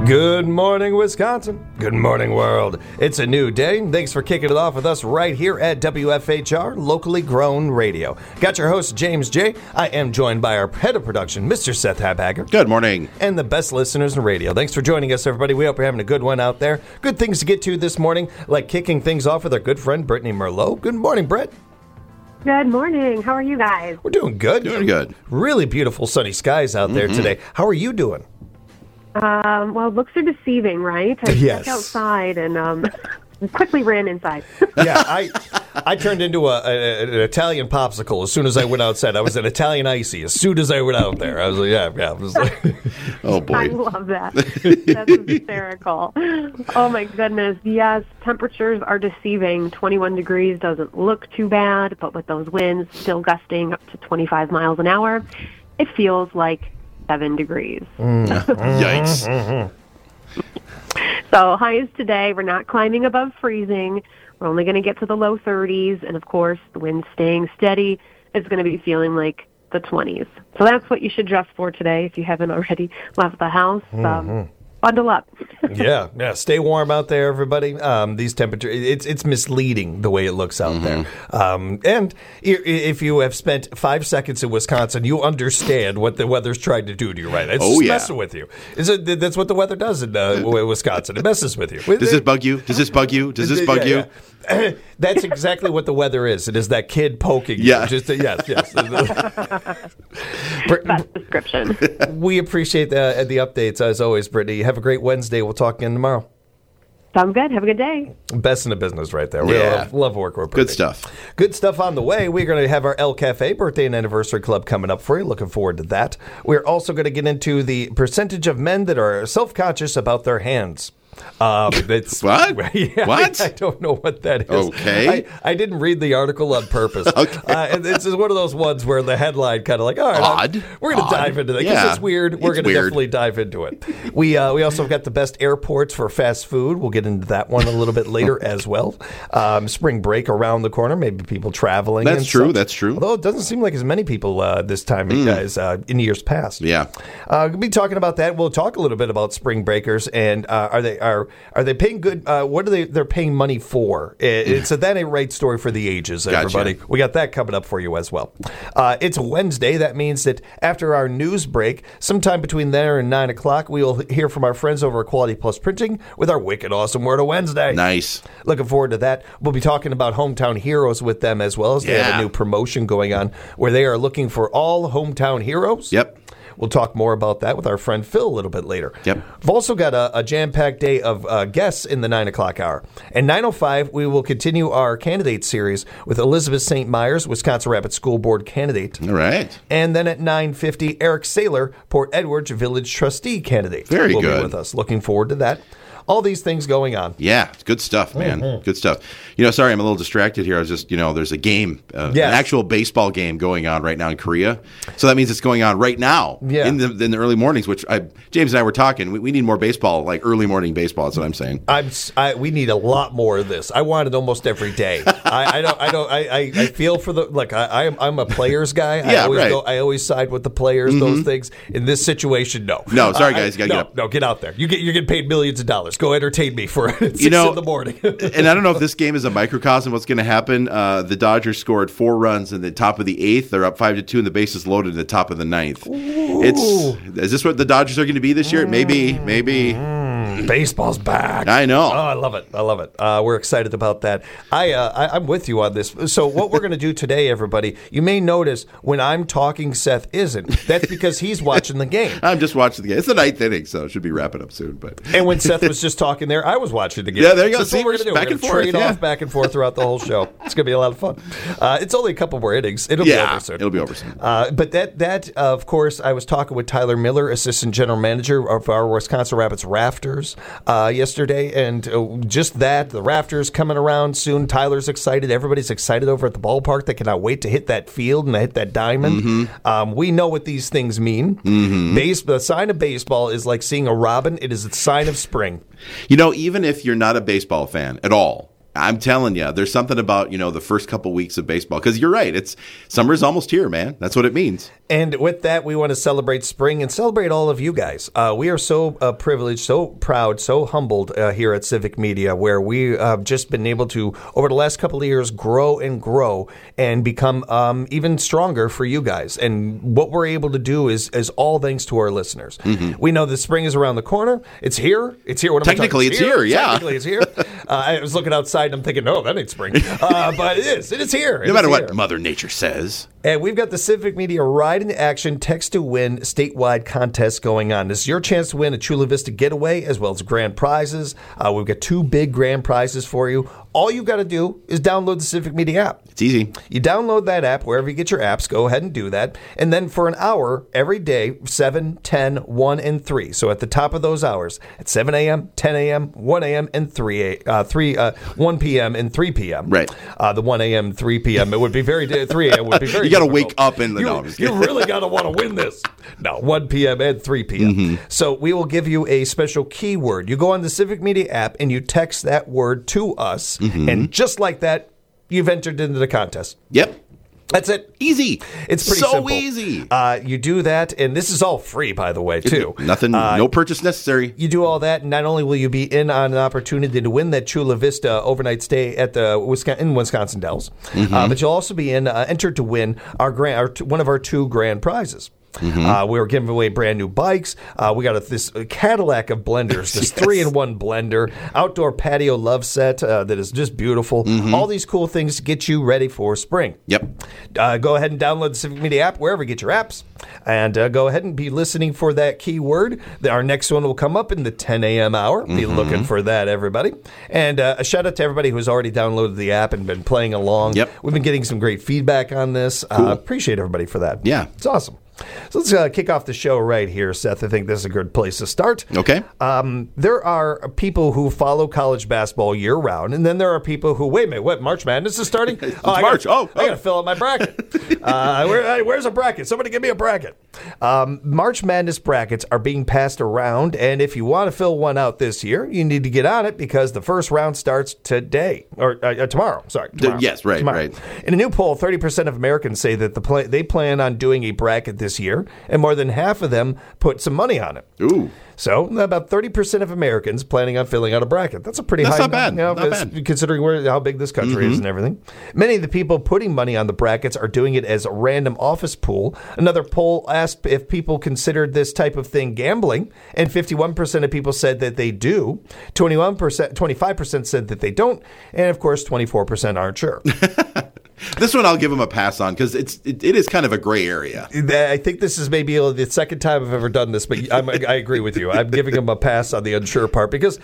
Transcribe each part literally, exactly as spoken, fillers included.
Good morning, Wisconsin. Good morning, world. It's a new day. Thanks for kicking it off with us right here at W F H R, locally grown radio. Got your host, James J. I am joined by our head of production, Mister Seth Habhager. Good morning. And the best listeners in radio. Thanks for joining us, everybody. We hope you're having a good one out there. Good things to get to this morning, like kicking things off with our good friend, Brittany Merlot. Good morning, Britt. Good morning. How are you guys? We're doing good. Doing good. Really beautiful sunny skies out there mm-hmm. today. How are you doing? Um, well, looks are deceiving, right? I yes. stepped outside and um, quickly ran inside. yeah, I I turned into a, a, an Italian popsicle as soon as I went outside. I was an Italian icy as soon as I went out there. I was like, yeah, yeah. I was like, oh, boy. I love that. That's hysterical. Oh, my goodness. Yes, temperatures are deceiving. twenty-one degrees doesn't look too bad, but with those winds still gusting up to twenty-five miles an hour, it feels like seven degrees. Mm. Yikes. So highs today, we're not climbing above freezing. We're only going to get to the low thirties. And, of course, the wind staying steady is going to be feeling like the twenties. So that's what you should dress for today if you haven't already left the house. Um, mm-hmm. Bundle up. yeah, yeah. Stay warm out there, everybody. Um, these temperatures, it's it's misleading the way it looks out mm-hmm. there. Um, and if you have spent five seconds in Wisconsin, you understand what the weather's trying to do to you, right? It's oh, just yeah. messing with you. Is it? That's what the weather does in uh, Wisconsin. It messes with you. Does this bug you? Does this bug you? Does this bug yeah, you? Yeah. That's exactly what the weather is. It is that kid poking yeah. you. Just, uh, yes, yes. Best description. We appreciate the, the updates, as always, Brittany. Have a great Wednesday. We'll talk again tomorrow. Sounds good. Have a good day. Best in the business right there. We yeah. love, love working with Brittany. Good stuff. Good stuff on the way. We're going to have our El Cafe Birthday and Anniversary Club coming up for you. Looking forward to that. We're also going to get into the percentage of men that are self-conscious about their hands. Um, it's, what? Yeah, what? I, I don't know what that is. Okay. I, I didn't read the article on purpose. okay. Uh, and this is one of those ones where the headline kind of like, all right, Odd. I'm, we're going to dive into that because yeah. it's weird. We're going to definitely dive into it. We uh, we also got the best airports for fast food. We'll get into that one a little bit later as well. Um, spring break around the corner. Maybe people traveling. That's and true. Such. That's true. Although it doesn't seem like as many people uh, this time mm. as uh, in years past. Yeah. Uh, we'll be talking about that. We'll talk a little bit about spring breakers and uh, are they are are they paying good? Uh, what are they? They're paying money for? It, it's a that ain't right story for the ages, everybody. Gotcha. We got that coming up for you as well. Uh, it's a Wednesday. That means that after our news break, sometime between there and nine o'clock, we will hear from our friends over at Quality Plus Printing with our wicked awesome Word of Wednesday. Nice. Looking forward to that. We'll be talking about Hometown Heroes with them as well as they yeah. have a new promotion going on where they are looking for all hometown heroes. Yep. We'll talk more about that with our friend Phil a little bit later. Yep. We've also got a, a jam-packed day of uh, guests in the nine o'clock hour. At nine oh five, we will continue our candidate series with Elizabeth Saint Myers, Wisconsin Rapids School Board candidate. All right. And then at nine fifty, Eric Saylor, Port Edwards Village Trustee candidate. Very will good. Be with us. Looking forward to that. All these things going on. Yeah, it's good stuff, man. Mm-hmm. Good stuff. You know, sorry, I'm a little distracted here. I was just, you know, there's a game, uh, yes. an actual baseball game going on right now in Korea. So that means it's going on right now yeah. in the in the early mornings. Which I, James and I were talking. We, we need more baseball, like early morning baseball. That's what I'm saying. I'm. I, we need a lot more of this. I want it almost every day. I, I don't. I don't. I, I feel for the like. I, I'm. I'm a players guy. I yeah, always right. go. I always side with the players. Mm-hmm. Those things. In this situation, no. No, sorry uh, guys. You gotta no, get up. No, get out there. You get. You're getting paid millions of dollars. Go entertain me for six you know, in the morning. And I don't know if this game is a microcosm of what's going to happen. Uh, the Dodgers scored four runs in the top of the eighth. They're up five to two, and the bases loaded in the top of the ninth. Ooh. It's is this what the Dodgers are going to be this year? Maybe, maybe. Mm, baseball's back. I know. Oh, I love it. I love it. Uh, we're excited about that. I, uh, I I'm with you on this. So what we're going to do today, everybody, you may notice when I'm talking, Seth isn't. That's because he's watching the game. I'm just watching the game. It's the ninth inning, so it should be wrapping up soon. But and when Seth was just talking there, I was watching the game. Yeah, there you go. So that's See, what we're going to do. back We're and going to forth, trade yeah. off back and forth throughout the whole show. It's going to be a lot of fun. Uh, it's only a couple more innings. It'll yeah, be over soon. It'll be over soon. Uh, but that, that uh, of course, I was talking with Tyler Miller, Assistant General Manager of our Wisconsin Rapids Rafters uh, yesterday, and uh, just that, the Rafters coming around soon. Tyler's excited. Everybody's excited over at the ballpark. They cannot wait to hit that field and hit that diamond. Mm-hmm. Um, we know what these things mean. Mm-hmm. Base, the sign of baseball is like seeing a robin. It is a sign of spring. You know, even if you're not a baseball fan at all, I'm telling you, there's something about, you know, the first couple weeks of baseball. Because you're right. It's summer's almost here, man. That's what it means. And with that, we want to celebrate spring and celebrate all of you guys. Uh, we are so uh, privileged, so proud, so humbled uh, here at Civic Media, where we have just been able to, over the last couple of years, grow and grow and become um, even stronger for you guys. And what we're able to do is is all thanks to our listeners. Mm-hmm. We know the spring is around the corner. It's here. It's here. What am I Technically, talking? it's here. Yeah. Technically, it's here. uh, I was looking outside and I'm thinking, no, that ain't spring. Uh, but it is. It is here. It no matter here. what Mother Nature says. And we've got the Civic Media Ride into Action Text to Win statewide contest going on. This is your chance to win a Chula Vista getaway as well as grand prizes. Uh, we've got two big grand prizes for you. All you've got to do is download the Civic Media app. It's easy. You download that app wherever you get your apps. Go ahead and do that. And then for an hour every day, seven, ten, one, and three. So at the top of those hours, at seven a.m., ten a.m., one a.m., and three, uh, three, uh, one p.m. and three p.m. Right. Uh, the one a.m., three p.m. It would be very, three a.m. would be very You got to difficult. wake up in the You, no, you really got to want to win this. No, one p.m. and three p.m. Mm-hmm. So we will give you a special keyword. You go on the Civic Media app and you text that word to us. Mm-hmm. And just like that, you've entered into the contest. Yep. That's it. Easy. It's pretty so simple. easy. Uh, you do that, and this is all free, by the way, too. Nothing, uh, no purchase necessary. You do all that, and not only will you be in on an opportunity to win that Chula Vista overnight stay at the Wisconsin, in Wisconsin Dells, mm-hmm. uh, but you'll also be in uh, entered to win our grand, our, one of our two grand prizes. Mm-hmm. Uh, we were giving away brand new bikes. Uh, we got a, this Cadillac of blenders, this yes. three-in-one blender, outdoor patio love set uh, that is just beautiful. Mm-hmm. All these cool things to get you ready for spring. Yep. Uh, go ahead and download the Civic Media app wherever you get your apps, and uh, go ahead and be listening for that keyword. Our next one will come up in the ten a.m. hour. Be mm-hmm. looking for that, everybody. And uh, a shout-out to everybody who's already downloaded the app and been playing along. Yep. We've been getting some great feedback on this. Cool. Uh, appreciate everybody for that. Yeah. It's awesome. So let's uh, kick off the show right here, Seth. I think this is a good place to start. Okay. Um, there are people who follow college basketball year-round, and then there are people who, wait a minute, what, March Madness is starting? It's oh, I March. Gotta, oh, I got to fill out my bracket. uh, where, where's a bracket? Somebody give me a bracket. Um, March Madness brackets are being passed around, and if you want to fill one out this year, you need to get on it because the first round starts today, or uh, tomorrow. Sorry, tomorrow. D- yes, right, tomorrow. right. In a new poll, thirty percent of Americans say that the play, they plan on doing a bracket this year, and more than half of them put some money on it. Ooh. So about thirty percent of Americans planning on filling out a bracket. That's a pretty That's high not bad. You know, not bad. Considering where how big this country mm-hmm. is and everything. Many of the people putting money on the brackets are doing it as a random office pool. Another poll asked if people considered this type of thing gambling, and fifty-one percent of people said that they do. twenty-one percent, twenty-five percent said that they don't, and of course twenty-four percent aren't sure. This one I'll give him a pass on because it's it, it is kind of a gray area. I think this is maybe the second time I've ever done this, but I'm, I agree with you. I'm giving him a pass on the unsure part because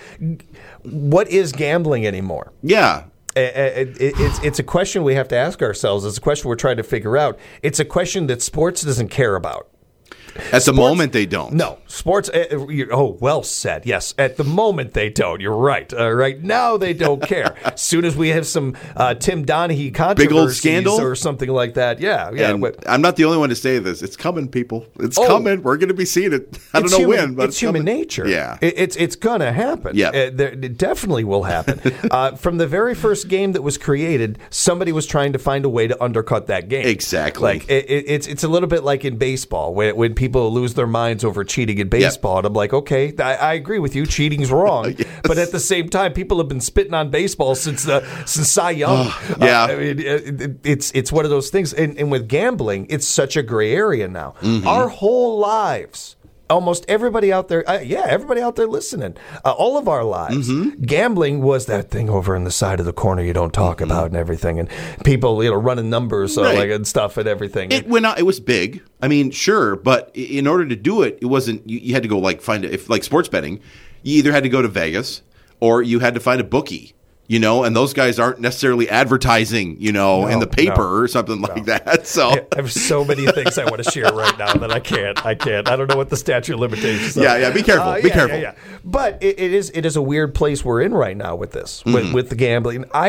what is gambling anymore? Yeah. It, it, it's it's a question we have to ask ourselves. It's a question we're trying to figure out. It's a question that sports doesn't care about. At sports, the moment, they don't. No. Sports, uh, oh, well said. Yes. At the moment, they don't. You're right. Uh, right now, they don't care. As soon as we have some uh, Tim Donaghy controversies big old scandal or something like that. Yeah. Yeah. And but, I'm not the only one to say this. It's coming, people. It's oh, coming. We're going to be seeing it. I don't know human, when, but it's, it's human coming. nature. Yeah. It, it's it's going to happen. Yeah. Uh, there, it definitely will happen. uh, from the very first game that was created, somebody was trying to find a way to undercut that game. Exactly. Like it, it, it's it's a little bit like in baseball when when people lose their mind over cheating in baseball. Yep. And I'm like, okay, I, I agree with you. Cheating's wrong. Yes. But at the same time, people have been spitting on baseball since the since Cy Young. Uh, yeah. Uh, I mean, it, it's it's one of those things. And, and with gambling, it's such a gray area now. Mm-hmm. Our whole lives, almost everybody out there, uh, yeah, everybody out there listening, uh, all of our lives, mm-hmm. gambling was that thing over in the side of the corner you don't talk mm-hmm. about and everything, and people, you know, running numbers uh, right. like and stuff and everything. It went out. It was big. I mean, sure, but in order to do it, it wasn't. You, you had to go like find it. If like sports betting, you either had to go to Vegas or you had to find a bookie. You know, and those guys aren't necessarily advertising, you know, no, in the paper no, or something no. like that. So I have so many things I want to share right now that I can't. I can't. I don't know what the statute of limitations are. Yeah, yeah. Be careful. Uh, be yeah, careful. Yeah, yeah. But it, it is it is a weird place we're in right now with this, mm-hmm. with, with the gambling. I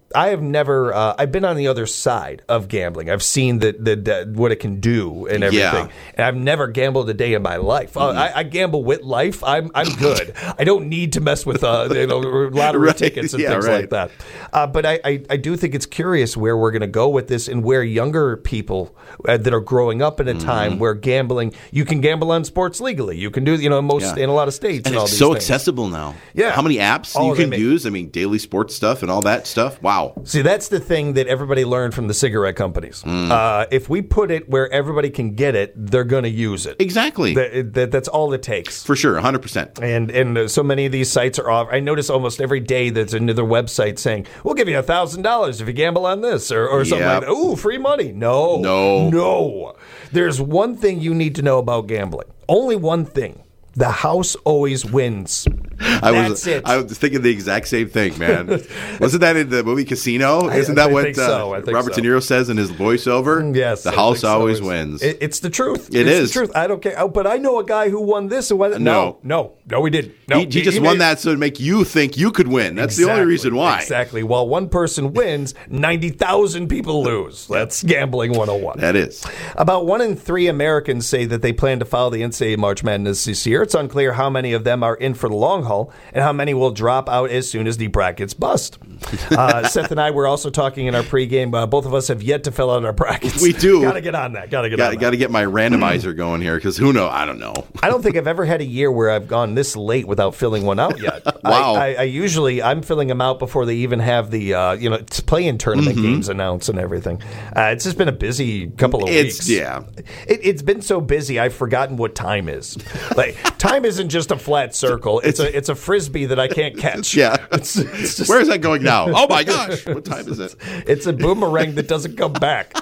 I have never. Uh, I've been on the other side of gambling. I've seen the, the, the what it can do and everything. Yeah. And I've never gambled a day in my life. Uh, I, I gamble with life. I'm I'm good. I don't need to mess with uh, you know, lottery Right. tickets and Yeah, things right. like that. Uh, but I, I, I do think it's curious where we're going to go with this and where younger people uh, that are growing up in a time Mm-hmm. where gambling, you can gamble on sports legally. You can do, you know, most Yeah. in a lot of states And and all it's these so things. accessible now. Yeah. How many apps Oh, you they can make- use? I mean, daily sports stuff and all that stuff. Wow. See, that's the thing that everybody learned from the cigarette companies. Mm. Uh, if we put it where everybody can get it, they're going to use it. Exactly. That, that, that's all it takes. For sure, one hundred percent. And and uh, so many of these sites are off. I notice almost every day there's another website saying, we'll give you one thousand dollars if you gamble on this or, or something Yep. like that. Ooh, free money. No. No. No. There's one thing you need to know about gambling. Only one thing. The house always wins. I That's was it. I was thinking the exact same thing, man. Wasn't that in the movie Casino? Isn't that I what think uh, so. I think Robert so. De Niro says in his voiceover? Yes, The I house think so. always It's- wins. It, it's the truth. It it's is. the truth. I don't care. Oh, but I know a guy who won this and won that. No, no, no, we didn't. No, he, he just won that so to make you think you could win. That's the only Exactly, reason why. Exactly. While one person wins, ninety thousand people lose. That's gambling one oh one. That is. About one in three Americans say that they plan to follow the N C double A March Madness this year. It's unclear how many of them are in for the long haul and how many will drop out as soon as the brackets bust. Uh, Seth and I were also talking in our pregame. Uh, both of us have yet to fill out our brackets. We do. Got to get on that. Got to get on Got, that. got to get my randomizer going here because who knows? I don't know. I don't think I've ever had a year where I've gone this late without filling one out yet. Wow. I, I, I usually I'm filling them out before they even have the uh, you know play-in tournament Mm-hmm. games announced and everything. Uh, it's just been a busy couple of It's weeks. yeah. It, it's been so busy I've forgotten what time is. Like time isn't just a flat circle. It's a it's a frisbee that I can't catch. Yeah. It's, it's just, Where is that going now? Oh my gosh! What time is it? it's a boomerang that doesn't come back.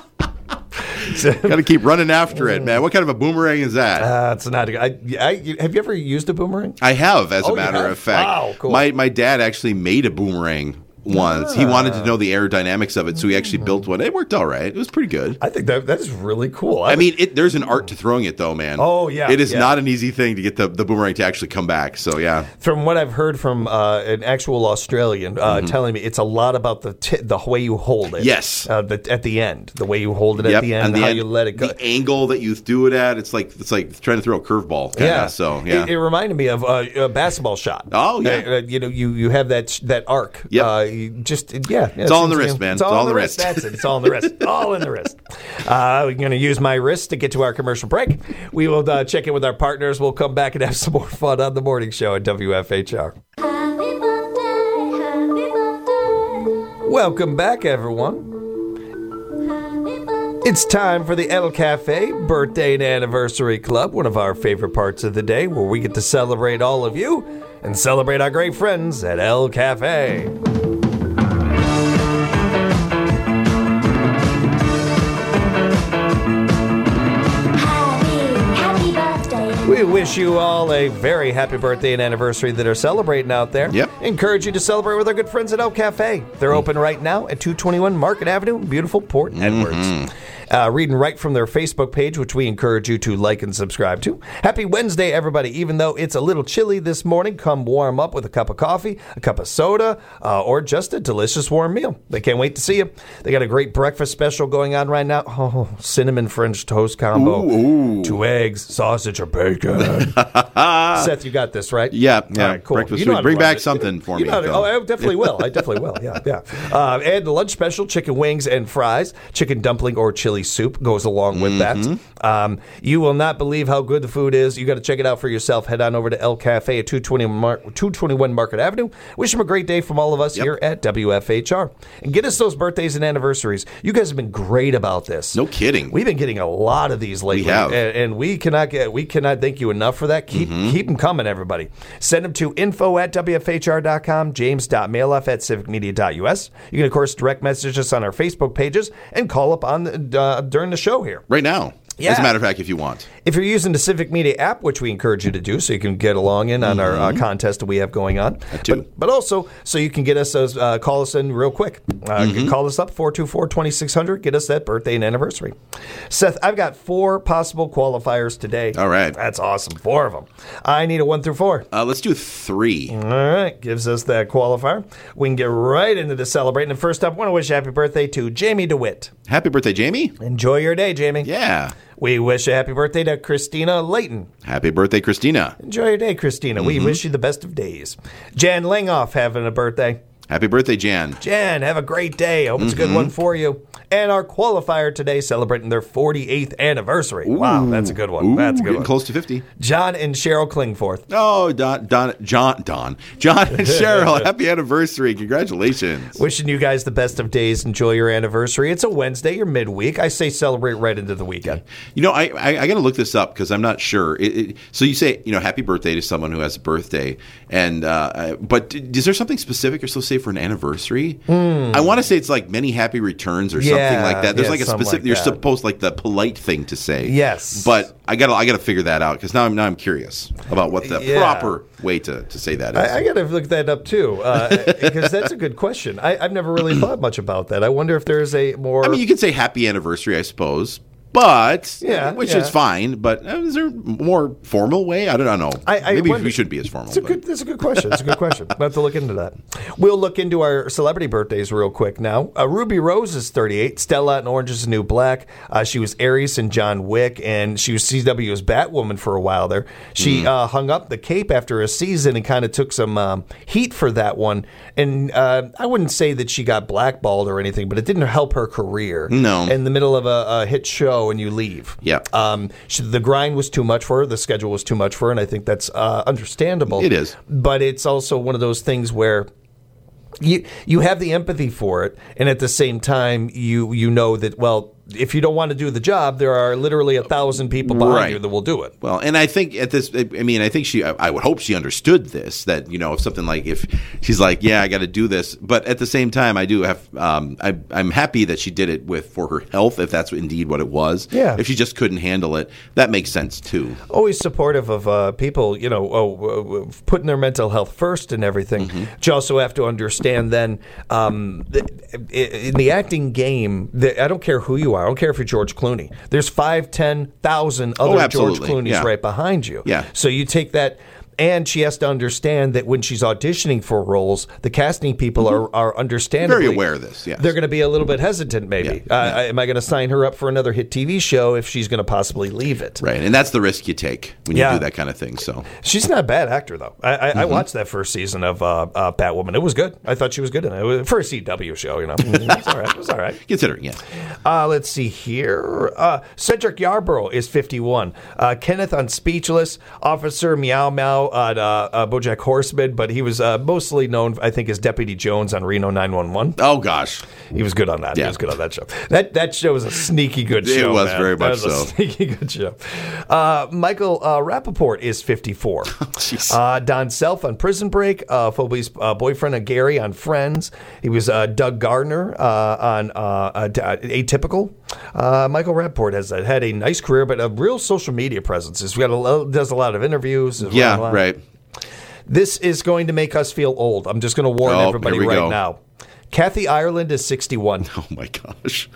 Got to keep running after it, man. What kind of a boomerang is that? Uh, it's not. I, I, have you ever used a boomerang? I have, as Oh, a you matter have? of fact. Wow, cool. My my dad actually made a boomerang once. He wanted to know the aerodynamics of it, so he actually built one. It worked all right. It was pretty good. I think that that is really cool. I mean, it, there's an art to throwing it, though, man. Oh, yeah, It is yeah. not an easy thing to get the, the boomerang to actually come back. So, yeah. from what I've heard from uh, an actual Australian uh, telling me, it's a lot about the t- the way you hold it. Yes. uh, the, at the end, the way you hold it at Yep. the end, And the how end- you let it go. The angle that you do it at, it's like it's like trying to throw a curveball. kinda. Yeah. So, yeah. It, it reminded me of uh, a basketball shot. Oh, yeah. Uh, uh, you know, you, you have that sh- that arc. Yep. Uh, you just yeah. It's all in the wrist, man. It's all, in the wrist. wrist. That's it. It's all in the wrist. All in the wrist. Uh, we're going to use my wrist to get to our commercial break. We will uh, check in with our partners. We'll come back and have some more fun on the morning show at W F H R. Happy birthday, happy birthday, Welcome back, everyone. happy birthday. It's time for the El Cafe Birthday and Anniversary Club, one of our favorite parts of the day, where we get to celebrate all of you and celebrate our great friends at El Cafe. Happy, happy birthday. We wish you all a very happy birthday and anniversary that are celebrating out there. Yep. Encourage you to celebrate with our good friends at El Cafe. They're open right now at two twenty-one Market Avenue in beautiful Port Edwards. Uh, reading right from their Facebook page, which we encourage you to like and subscribe to. Happy Wednesday, everybody. Even though it's a little chilly this morning, come warm up with a cup of coffee, a cup of soda, uh, or just a delicious warm meal. They can't wait to see you. They got a great breakfast special going on right now. Oh, cinnamon French toast combo. Ooh, ooh. Two eggs, sausage, or bacon. Seth, you got this, right? Yeah, yeah. All right, cool. Breakfast You know food. how to Bring run back it. something for You me, know how to- Phil. oh, I definitely will. I definitely will. Yeah, yeah. Uh, and the lunch special: chicken wings and fries, chicken dumpling or chili soup goes along with Mm-hmm. that. Um, you will not believe how good the food is. You got to check it out for yourself. Head on over to El Cafe at two twenty-one Market Avenue. Wish them a great day from all of us Yep. here at W F H R. And get us those birthdays and anniversaries. You guys have been great about this. No kidding. We've been getting a lot of these lately, We have. and, and we cannot get we cannot thank you enough for that. Keep Mm-hmm. keep them coming, everybody. Send them to info at W F H R dot com, james.mailoff at civic media dot U S. You can of course direct message us on our Facebook pages and call up on uh, during the show here. Right now. Yeah. As a matter of fact, if you want. If you're using the Civic Media app, which we encourage you to do, so you can get along in on our uh, contest that we have going on, too. but, but also so you can get us those, uh, call us in real quick. Uh, you can call us up four two four, two six zero zero. Get us that birthday and anniversary. Seth, I've got four possible qualifiers today. All right. That's awesome. Four of them. I need a one through four. Uh, let's do three. All right, gives us that qualifier. We can get right into the celebrating. And first up, I want to wish a happy birthday to Jamie DeWitt. Happy birthday, Jamie. Enjoy your day, Jamie. Yeah. We wish a happy birthday to Christina Layton. Happy birthday, Christina. Enjoy your day, Christina. We wish you the best of days. Jan Langoff having a birthday. Happy birthday, Jan. Jan, have a great day. Hope it's a good one for you. And our qualifier today celebrating their forty-eighth anniversary. Wow, that's a good one. Ooh, that's a good getting one. close to fifty. John and Cheryl Klingforth. Oh, Don, Don, John, Don, John and Cheryl, happy anniversary! Congratulations. Wishing you guys the best of days. Enjoy your anniversary. It's a Wednesday. You're midweek. I say celebrate right into the weekend. You know, I I, I got to look this up because I'm not sure. It, it, so you say, you know, happy birthday to someone who has a birthday, and uh, but is there something specific you're supposed to say for an anniversary? Mm. I want to say it's like many happy returns or Yeah, something like that. There's yeah, like a something specific. like you're that. supposed like the polite thing to say. Yes. but I got to I got to figure that out because now I'm now I'm curious about what the Yeah. proper way to, to say that is. I, I got to look that up too, uh, because that's a good question. I, I've never really thought much about that. I wonder if there's a more. I mean, you could say happy anniversary, I suppose, but Yeah, which yeah. is fine. But uh, is there a more formal way? I don't, I don't know. I- I Maybe wonder- we should be as formal. It's a but- good. That's a good question. It's a good question. We'll have to look into that. We'll look into our celebrity birthdays real quick now. Uh, Ruby Rose is thirty-eight. Stella in Orange is the New Black. Uh, she was Aries in John Wick, and she was C W's Batwoman for a while there. She uh, hung up the cape after a season and kind of took some um, heat for that one. And uh, I wouldn't say that she got blackballed or anything, but it didn't help her career. No. In the middle of a, a hit show, and you leave. Yeah. Um, she, the grind was too much for her. The schedule was too much for her, and I think that's uh, understandable. It is. But it's also one of those things where you you have the empathy for it, and at the same time, you you know that, well, if you don't want to do the job, there are literally a thousand people behind Right. you that will do it. Well, and I think at this, I mean, I think she, I would hope she understood this, that, you know, if something like, if she's like, yeah, I got to do this. But at the same time, I do have, um, I, I'm happy that she did it with, for her health, if that's indeed what it was. Yeah. If she just couldn't handle it, that makes sense too. Always supportive of uh, people, you know, oh, uh, putting their mental health first and everything. Mm-hmm. But you also have to understand then, um, th- in the acting game, the, I don't care who you are. I don't care if you're George Clooney. There's five, ten thousand other George absolutely. Clooney's Yeah. right behind you. Yeah. So you take that. And she has to understand that when she's auditioning for roles, the casting people are, are understandably Very aware of this, yes. They're going to be a little bit hesitant, maybe. Yeah, Uh, yeah. Am I going to sign her up for another hit T V show if she's going to possibly leave it? Right. And that's the risk you take when you Yeah. do that kind of thing. So She's not a bad actor, though. I, I, Mm-hmm. I watched that first season of uh, uh, Batwoman. It was good. I thought she was good in it. It was for a C W show, you know. It was all right. It was all right. considering, yeah. Uh, let's see here. Uh, Cedric Yarborough is fifty-one. Uh, Kenneth on Speechless. Officer Meow Meow on uh, uh, BoJack Horseman, but he was uh, mostly known, I think, as Deputy Jones on Reno nine one one. Oh, gosh. He was good on that. He Yeah. was good on that show. That that show was a sneaky good It show. was man. very That much was a so. sneaky good show. Uh, Michael uh, Rappaport is fifty-four. Jeez. uh, Don Self on Prison Break. Uh, Phoebe's uh, boyfriend and Gary on Friends. He was uh, Doug Gardner uh, on uh, uh, Atypical. Uh, Michael Rappaport has uh, had a nice career, but a real social media presence. He's got a, lo- does a lot of interviews. As Yeah, well. right. This is going to make us feel old. I'm just going to warn Oh, everybody here we right go. now. Kathy Ireland is sixty-one. Oh, my gosh.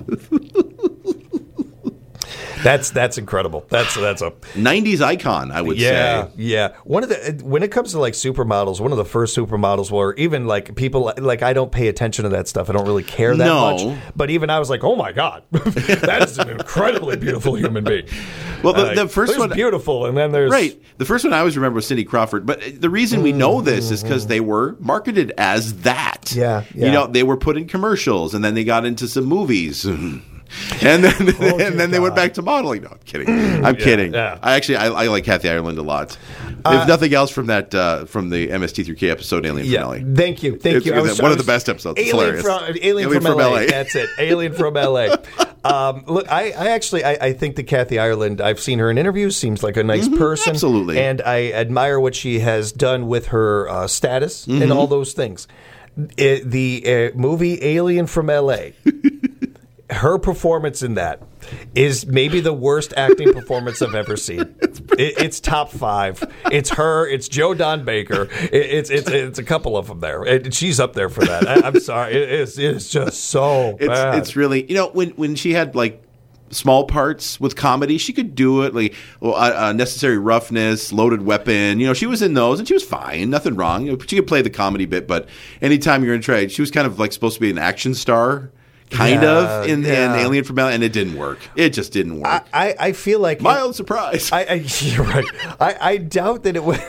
That's that's incredible. That's that's a nineties icon, I would yeah say. yeah. One of the when it comes to like supermodels, one of the first supermodels were even like people like I don't pay attention to that stuff. I don't really care that No. much. But even I was like, oh my god, that is an incredibly beautiful human being. Well, the, Like, the first there's one. beautiful, and then there's Right. The first one I always remember was Cindy Crawford. But the reason we know this is because they were marketed as that. Yeah, yeah. You know, they were put in commercials and then they got into some movies. And then, Oh, and then they went back to modeling. No, I'm kidding. I'm kidding. yeah. I actually I, I like Kathy Ireland a lot. Uh, if nothing else from that uh, from the M S T three K episode, Alien Yeah, Finale. thank you, thank It's- you. I it's was, one I of the was- best episodes. It's Alien hilarious. from Alien, Alien from, from L A. L A. That's it. Alien from L A. Um, look, I, I actually I, I think that Kathy Ireland. I've seen her in interviews. Seems like a nice person. absolutely. and I admire what she has done with her uh, status and all those things. It, the uh, movie Alien from L A her performance in that is maybe the worst acting performance I've ever seen. It, it's top five. It's her. It's Joe Don Baker. It, it's it's it's a couple of them there. It, she's up there for that. I, I'm sorry. It is it's just so It's bad. it's really, you know, when when she had like small parts with comedy, she could do it. Like well, uh, uh, Necessary Roughness, Loaded Weapon. You know, she was in those and she was fine. Nothing wrong. You know, she could play the comedy bit, but anytime you're going to try, she was kind of like supposed to be an action star. Kind Yeah, of in, yeah. in Alien from Alien, and it didn't work. It just didn't work. I, I, I feel like Mild surprise. I, I you're right. I, I doubt that it was.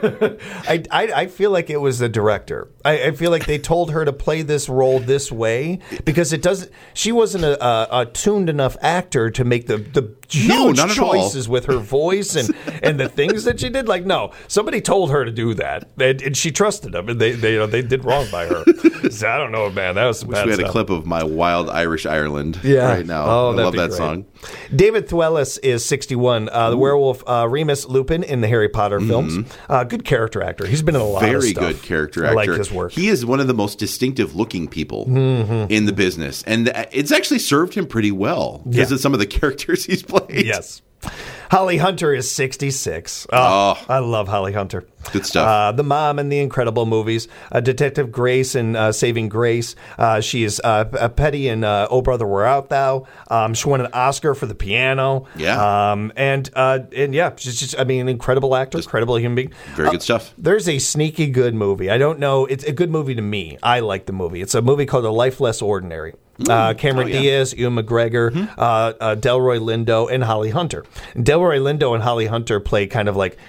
I, I I feel like it was the director. I, I feel like they told her to play this role this way because it doesn't. She wasn't a, a, a tuned enough actor to make the the No, huge not at all. choices with her voice and, and the things that she did. Like no, somebody told her to do that, and, and she trusted them, and they they you know, they did wrong by her. So I don't know, man. That was some Wish bad we had stuff. a clip of My Wild Irish Ireland right now. Oh, I that'd love be that great. song. David Thewlis is sixty-one. Uh, the werewolf uh, Remus Lupin in the Harry Potter films. Uh, good character actor. He's been in a lot of Mm-hmm. Very stuff. good character I actor. like his work. He is one of the most distinctive looking people Mm-hmm. in the business. And it's actually served him pretty well because Yeah. of some of the characters he's played. Yes. Holly Hunter is sixty-six. Oh, Oh. I love Holly Hunter. Good stuff. Uh, the Mom in the Incredible movies. Uh, Detective Grace in uh, Saving Grace. Uh, she is uh, P- Petty in uh, Oh Brother, Where Art Thou? Um, she won an Oscar for the piano. Yeah. Um, and uh, and yeah, she's just I mean, an incredible actor, incredible human being. Very Uh, good stuff. There's a sneaky good movie. I don't know. It's a good movie to me. I like the movie. It's a movie called A Life Less Ordinary. Uh, Cameron Oh, yeah. Diaz, Ewan McGregor, uh, uh, Delroy Lindo, and Holly Hunter. And Delroy Lindo and Holly Hunter play kind of like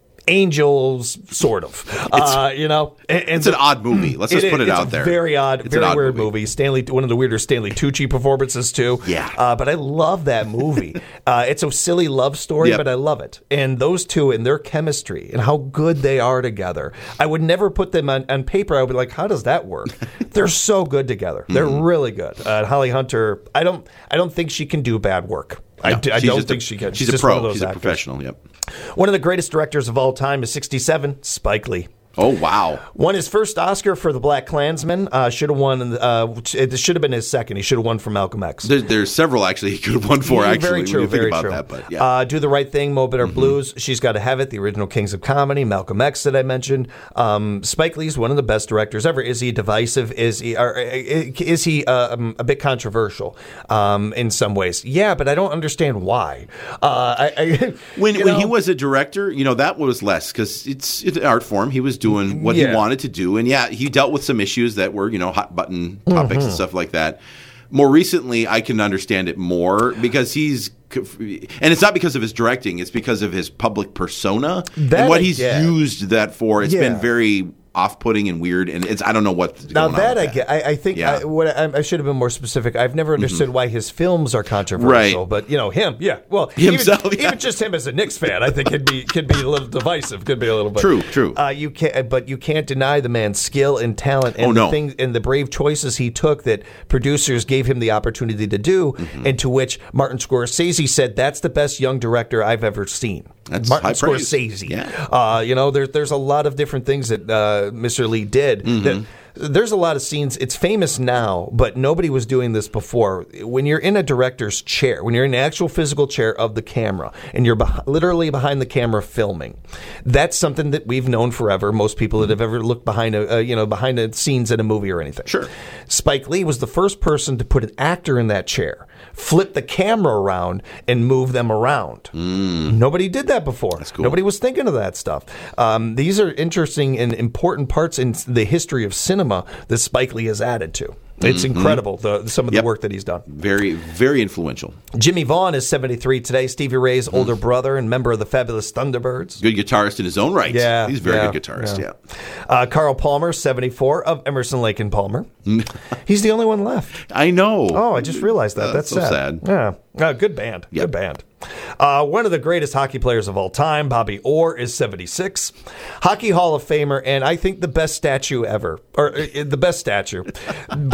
angels, sort of. Uh, you know, and, and It's an odd movie. Let's just it- put it it's out there. Very odd, It's an very odd weird movie. movie. Stanley, one of the weirder Stanley Tucci performances too. Yeah. uh, but I love that movie. uh, it's a silly love story, Yep. but I love it. And those two and their chemistry and how good they are together. I would never put them on, on paper. I would be like, how does that work? They're so good together. They're Mm-hmm. really good. Uh, Holly Hunter, I don't, I don't think she can do bad work. I, No, do, I she's don't just think a- she can. She's, a just one pro. of those She's a actors. professional. Yep. One of the greatest directors of all time is sixty-seven, Spike Lee. Oh, wow. Won his first Oscar for The Black Klansman. Uh, should have won. Uh, which- it should have been his second. He should have won for Malcolm X. There, there's several actually he could have won for, Yeah, actually, very when true. you think Very about true. that. But yeah. Uh, Do the Right Thing, Mo Better Blues. She's Got to Have It. The original Kings of Comedy. Malcolm X that I mentioned. Um, Spike Lee's one of the best directors ever. Is he divisive? Is he? Or, is he uh, um, a bit controversial um, in some ways? Yeah, but I don't understand why. Uh, I, I, When you when he know? was a director, you know, that was less because it's, it's an art form. He was doing what Yeah. he wanted to do. And yeah, he dealt with some issues that were, you know, hot button topics Mm-hmm. and stuff like that. More recently, I can understand it more because he's, and it's not because of his directing, it's because of his public persona That and what I he's get. used that for. It's Yeah. been very off-putting and weird, and it's I don't know what. Now going on that with I get, I, I think Yeah. Mm-hmm. I, what I, I should have been more specific. I've never understood why his films are controversial, Right. but you know him, yeah. Well, Himself, even, yeah. even just him as a Knicks fan, I think could be could be a little divisive. Could be a little bit True, true. Uh, you can't, but you can't deny the man's skill and talent and Oh, the no. things and the brave choices he took that producers gave him the opportunity to do, Mm-hmm. and to which Martin Scorsese said, "That's the best young director I've ever seen." That's Martin high praise. Scorsese. Yeah. Uh, you know, there's there's a lot of different things that uh, Mister Lee did. Mm-hmm. That, there's a lot of scenes. It's famous now, but nobody was doing this before. When you're in a director's chair, when you're in an actual physical chair of the camera, and you're beh- literally behind the camera filming, that's something that we've known forever. Most people that have ever looked behind a, uh, you know, behind the scenes in a movie or anything. Sure. Spike Lee was the first person to put an actor in that chair, flip the camera around, and move them around. Nobody did that before. That's cool. Nobody was thinking of that stuff. Um, these are interesting and important parts in the history of cinema that Spike Lee has added to. It's incredible, the, some of Yep. the work that he's done. Very, very influential. Jimmy Vaughn is seventy-three today. Stevie Ray's older brother and member of the Fabulous Thunderbirds. Good guitarist in his own right. Yeah, He's a very yeah, good guitarist, yeah. Uh, Carl Palmer, seventy-four, of Emerson, Lake and Palmer. He's the only one left. I know. Oh, I just realized that. Uh, That's so sad. sad. Yeah. Uh, good band. Yep. Good band. Uh, one of the greatest hockey players of all time, Bobby Orr, is seventy-six. Hockey Hall of Famer, and I think the best statue ever, or uh, the best statue. Bobby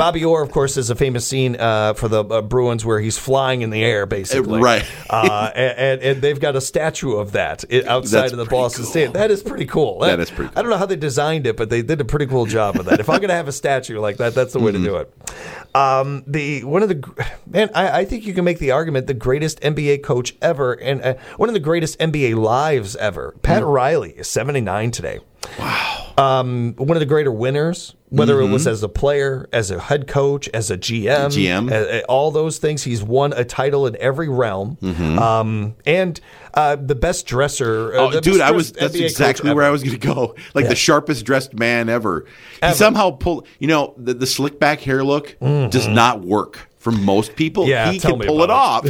Bobby Orr, of course, is a famous scene uh, for the uh, Bruins where he's flying in the air, basically. Right. uh, and, and, and they've got a statue of that outside That's of the pretty Boston cool. Stadium. That is pretty cool. That is pretty cool. I don't know how they designed it, but they did a pretty cool job of that. If I'm going to have a statue like that, that's the way Mm-hmm. to do it. Um, the one of the gr- man, I, I think you can make the argument the greatest N B A coach ever, and uh, one of the greatest N B A lives ever. Pat Mm. Riley is seventy-nine today. Wow. Um, one of the greater winners, whether Mm-hmm. it was as a player, as a head coach, as a G M, G M. uh, uh, all those things. He's won a title in every realm, um, and uh, the best dresser. Uh, Oh, the dude, best I was. dressed That's N B A coach exactly where ever. I was going to go. Like the sharpest dressed man ever. Ever. He somehow pulled. You know, the, the slick back hair look does not work for most people. Mm-hmm. Yeah, he tell can me pull it about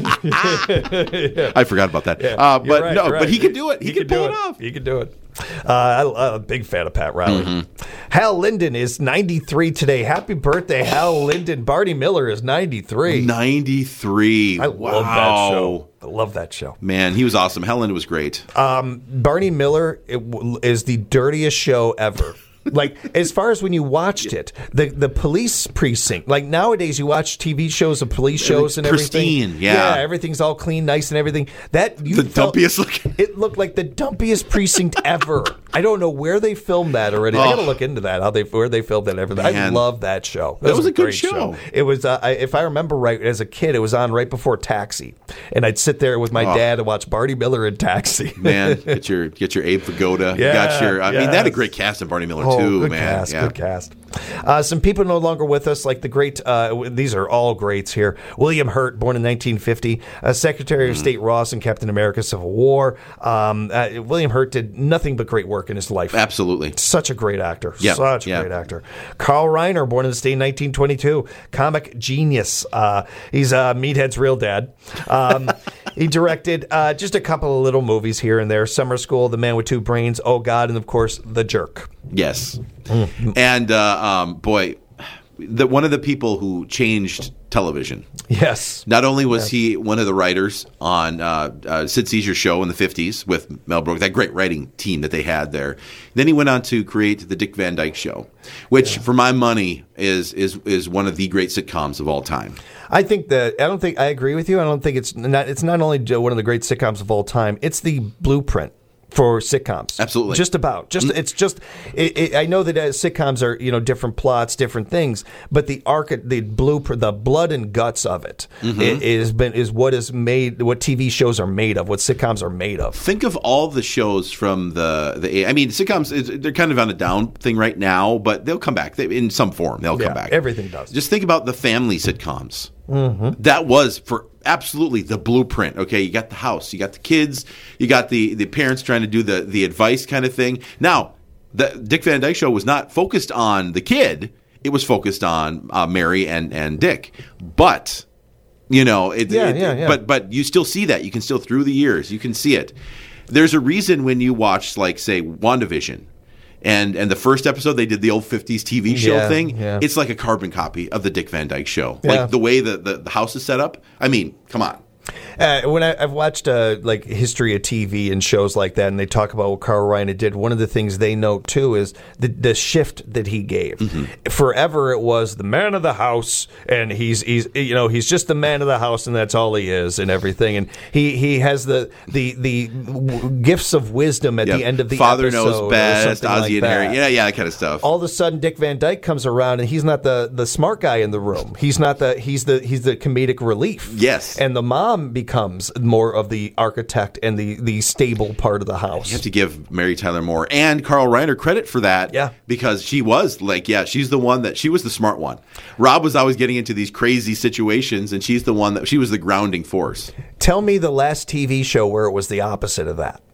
off. I forgot about that. Yeah, uh, you're but right, no, you're but right. he can do it. He, can, do pull it off. He can do it. Uh, I, I'm a big fan of Pat Riley. Mm-hmm. Hal Linden is ninety-three today. Happy birthday, Hal Linden. Barney Miller is ninety-three. ninety-three. I wow. love that show. I love that show. Man, he was awesome. Helen was great. Barney Miller it w- is the dirtiest show ever. Like, as far as when you watched it, the the police precinct, like nowadays you watch T V shows of police shows and Pristine, everything. yeah. everything's all clean, nice and everything. That you The felt- dumpiest looking. It looked like the dumpiest precinct ever. I don't know where they filmed that already. I got to Oh. look into that, how they where they filmed that. Everything. I Man. love that show. That was a good great show. It was, uh, I, if I remember right, as a kid, it was on right before Taxi, and I'd sit there with my Oh. dad and watch Barney Miller in Taxi. Man, get your get your Abe Vigoda. You got Yeah, your. I mean, they had a yes. great cast in Barney Miller Oh, too, good man. cast, yeah. good cast. Uh, some people no longer with us, like the great. Uh, these are all greats here. William Hurt, born in nineteen fifty, uh, Secretary of State Ross in Captain America: Civil War. Um, uh, William Hurt did nothing but great work in his life. Absolutely. Such a great actor. Yeah, Such a yeah. great actor. Carl Reiner, born in the state in nineteen twenty-two, comic genius. Uh, he's uh, Meathead's real dad. Um, he directed uh, just a couple of little movies here and there. Summer School, The Man with Two Brains, Oh God, and of course, The Jerk. Yes. Mm. And uh, um, boy, the, one of the people who changed television. Yes. Not only was he one of the writers on uh, uh, Sid Caesar's show in the fifties with Mel Brooks, that great writing team that they had there. Then he went on to create the Dick Van Dyke Show, which, for my money, is is is one of the great sitcoms of all time. I think that I don't think I agree with you. I don't think it's not. It's not only one of the great sitcoms of all time. It's the blueprint for sitcoms. Absolutely. Just about. Just it's just. It, it, I know that uh, sitcoms are you know different plots, different things, but the arc, the blueprint, the blood and guts of it, Mm-hmm. it is been is what is made. What T V shows are made of. What sitcoms are made of. Think of all the shows from the the. I mean, sitcoms is- they're kind of on a down thing right now, but they'll come back they, in some form. They'll Yeah, come back. everything does. Just think about the family sitcoms. Mm-hmm. That was for absolutely the blueprint. Okay, you got the house, you got the kids, you got the the parents trying to do the the advice kind of thing. Now, the Dick Van Dyke Show was not focused on the kid; it was focused on uh, Mary and and Dick. But you know, it, Yeah, it- yeah, yeah. but but you still see that. You can still through the years, you can see it. There's a reason when you watch, like, say, WandaVision. And and the first episode, they did the old fifties T V show Yeah, thing. yeah. It's like a carbon copy of the Dick Van Dyke Show. Yeah. Like the way the, the, the house is set up. I mean, come on. Uh, when I, I've watched uh, like history of T V and shows like that, and they talk about what Carl Reiner did, one of the things they note too is the, the shift that he gave. Mm-hmm. Forever, it was the man of the house, and he's he's you know he's just the man of the house, and that's all he is, and everything. And he, he has the the the w- gifts of wisdom at Yeah. the end of the Father episode knows or best, something Ozzy like and that. Harry. Yeah, yeah, that kind of stuff. All of a sudden, Dick Van Dyke comes around, and he's not the, the smart guy in the room. He's not the he's the he's the comedic relief. Yes. and the mom becomes more of the architect and the, the stable part of the house. You have to give Mary Tyler Moore and Carl Reiner credit for that. Yeah. Because she was like, yeah, she's the one that she was the smart one. Rob was always getting into these crazy situations, and she's the one that she was the grounding force. Tell me the last T V show where it was the opposite of that.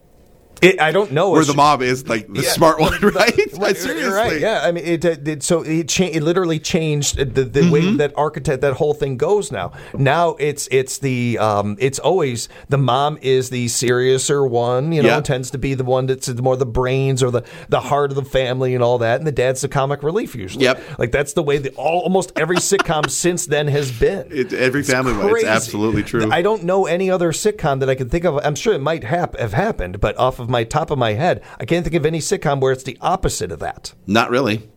It, I don't know. Where It's- the mom is like the Yeah. smart one, right? Right, Like, seriously. You're right. Yeah, I mean, it, it, it so it, cha- it literally changed the, the way Mm-hmm. that architect that whole thing goes now. Now it's it's the um, it's always the mom is the seriouser one. You know, Yeah. tends to be the one that's more the brains or the the heart of the family and all that, and the dad's the comic relief usually. Yep. Like that's the way the all, almost every sitcom since then has been. It, every family, it's Crazy. absolutely true. I don't know any other sitcom that I can think of. I'm sure it might hap- have happened, but off of my top of my head, I can't think of any sitcom where it's the opposite of that. Not really.